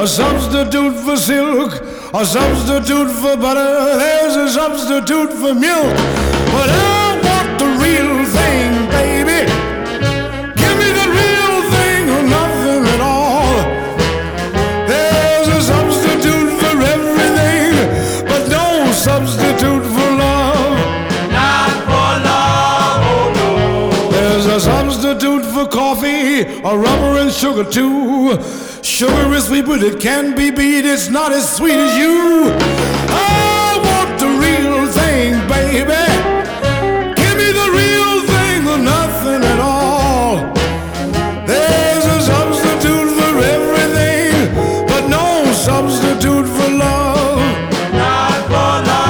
a substitute for silk, a substitute for butter, there's a substitute for milk. But I want the real thing, baby. Give me the real thing or nothing at all. There's a substitute for everything, but no substitute for love. Not for love, oh no. There's a substitute for coffee, or rubber and sugar too. Sugar is sweet, but it can't be beat. It's not as sweet as you. I want the real thing, baby. Give me the real thing or nothing at all. There's a substitute for everything, but no substitute for love. Not for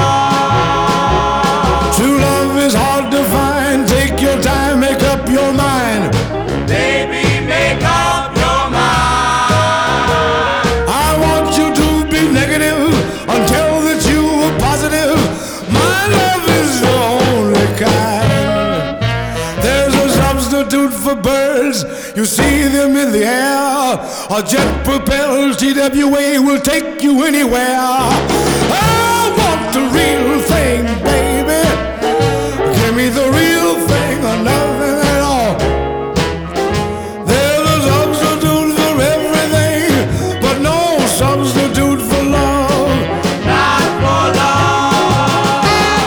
love. True love is hard to find. Take your time, make up your mind. Baby, make up your mind. I want you to be negative until that you are positive. My love is the only kind. There's a substitute for birds. You see them in the air. A jet-propelled TWA will take you anywhere. I want the real thing, baby. Give me the real thing or nothing at all. There's a substitute for everything, but no substitute for love. Not for love.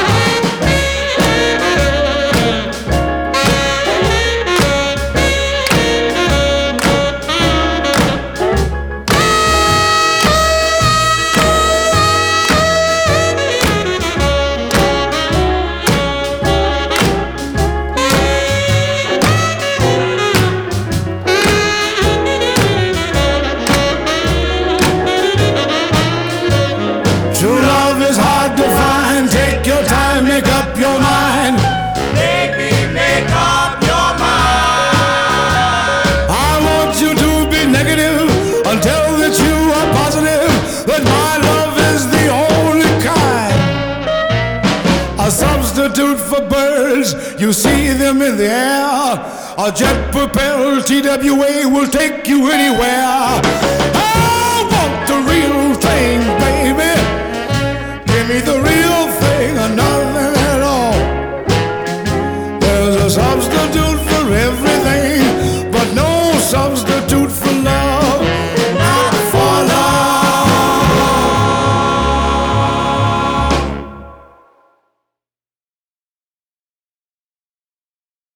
True love is hard to find. Take your time, make up your mind. Baby, make up your mind. I want you to be negative until that you are positive. That my love is the only kind. A substitute for birds. You see them in the air. A jet-propelled TWA will take you anywhere. I want the real thing, baby.